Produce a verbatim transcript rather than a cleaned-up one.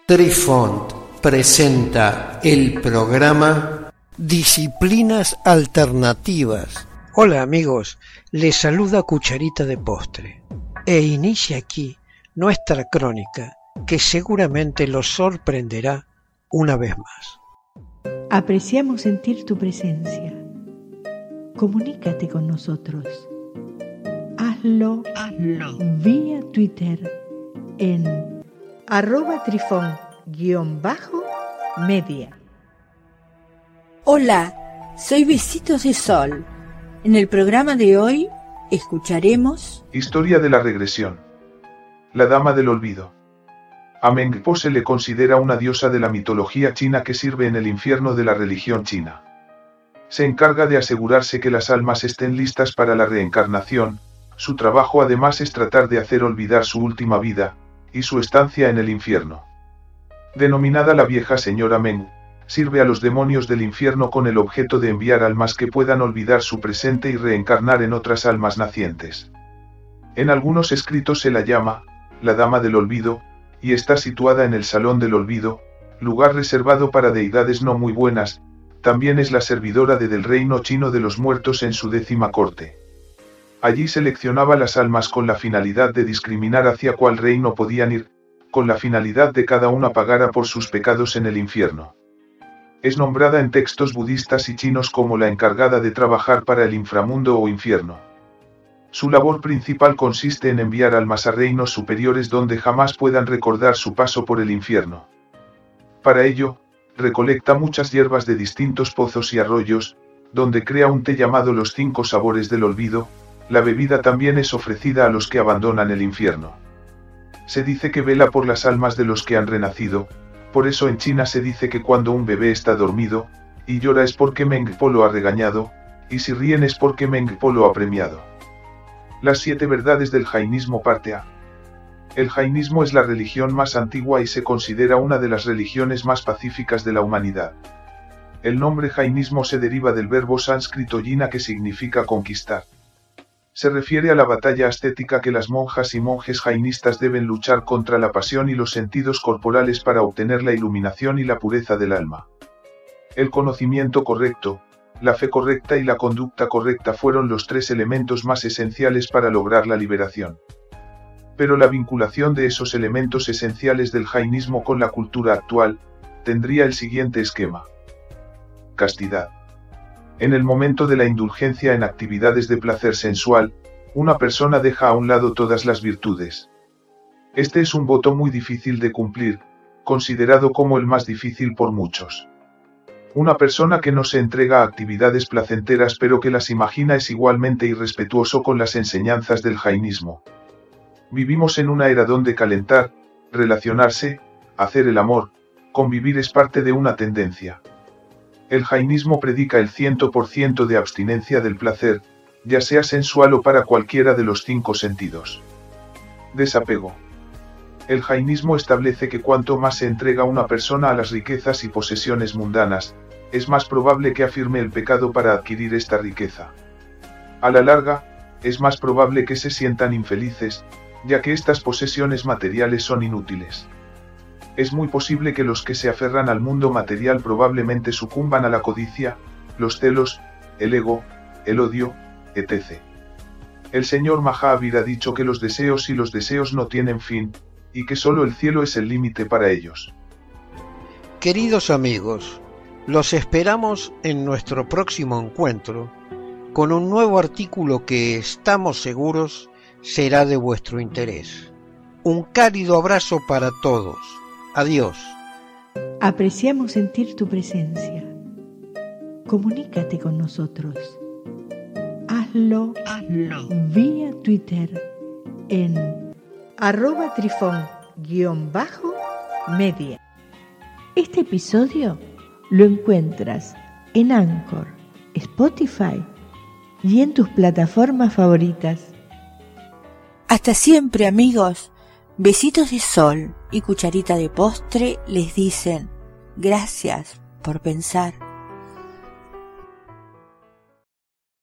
Trifont presenta el programa Disciplinas Alternativas. Hola amigos, les saluda Cucharita de Postre e inicia aquí nuestra crónica que seguramente los sorprenderá una vez más. Apreciamos sentir tu presencia. Comunícate con nosotros. Hazlo, Hazlo. vía Twitter en arroba trifón guión bajo media. Hola, soy Besitos de Sol. En el programa de hoy escucharemos Historia de la regresión. La Dama del Olvido. A Mengpo se le considera una diosa de la mitología china que sirve en el infierno de la religión china. Se encarga de asegurarse que las almas estén listas para la reencarnación. Su trabajo además es tratar de hacer olvidar su última vida y su estancia en el infierno. Denominada la vieja señora Meng, sirve a los demonios del infierno con el objeto de enviar almas que puedan olvidar su presente y reencarnar en otras almas nacientes. En algunos escritos se la llama la Dama del Olvido, y está situada en el Salón del Olvido, lugar reservado para deidades no muy buenas. También es la servidora de del reino chino de los muertos en su décima corte. Allí seleccionaba las almas con la finalidad de discriminar hacia cuál reino podían ir, con la finalidad de cada una pagara por sus pecados en el infierno. Es nombrada en textos budistas y chinos como la encargada de trabajar para el inframundo o infierno. Su labor principal consiste en enviar almas a reinos superiores donde jamás puedan recordar su paso por el infierno. Para ello, recolecta muchas hierbas de distintos pozos y arroyos, donde crea un té llamado los cinco sabores del olvido. La bebida también es ofrecida a los que abandonan el infierno. Se dice que vela por las almas de los que han renacido, por eso en China se dice que cuando un bebé está dormido, y llora es porque Mengpo lo ha regañado, y si ríen es porque Mengpo lo ha premiado. Las siete verdades del jainismo parte A. El jainismo es la religión más antigua y se considera una de las religiones más pacíficas de la humanidad. El nombre jainismo se deriva del verbo sánscrito yina que significa conquistar. Se refiere a la batalla ascética que las monjas y monjes jainistas deben luchar contra la pasión y los sentidos corporales para obtener la iluminación y la pureza del alma. El conocimiento correcto, la fe correcta y la conducta correcta fueron los tres elementos más esenciales para lograr la liberación. Pero la vinculación de esos elementos esenciales del jainismo con la cultura actual tendría el siguiente esquema. Castidad. En el momento de la indulgencia en actividades de placer sensual, una persona deja a un lado todas las virtudes. Este es un voto muy difícil de cumplir, considerado como el más difícil por muchos. Una persona que no se entrega a actividades placenteras pero que las imagina es igualmente irrespetuoso con las enseñanzas del jainismo. Vivimos en una era donde calentar, relacionarse, hacer el amor, convivir es parte de una tendencia. El jainismo predica el cien por ciento de abstinencia del placer, ya sea sensual o para cualquiera de los cinco sentidos. Desapego. El jainismo establece que cuanto más se entrega una persona a las riquezas y posesiones mundanas, es más probable que afirme el pecado para adquirir esta riqueza. A la larga, es más probable que se sientan infelices, ya que estas posesiones materiales son inútiles. Es muy posible que los que se aferran al mundo material probablemente sucumban a la codicia, los celos, el ego, el odio, etcétera. El señor Mahavir ha dicho que los deseos y los deseos no tienen fin, y que solo el cielo es el límite para ellos. Queridos amigos, los esperamos en nuestro próximo encuentro con un nuevo artículo que estamos seguros será de vuestro interés. Un cálido abrazo para todos. Adiós. Apreciamos sentir tu presencia. Comunícate con nosotros. Hazlo, Hazlo. vía Twitter en arroba trifón guión bajo media. Este episodio lo encuentras en Anchor, Spotify y en tus plataformas favoritas. Hasta siempre, amigos. Besitos de Sol y Cucharita de Postre les dicen gracias por pensar.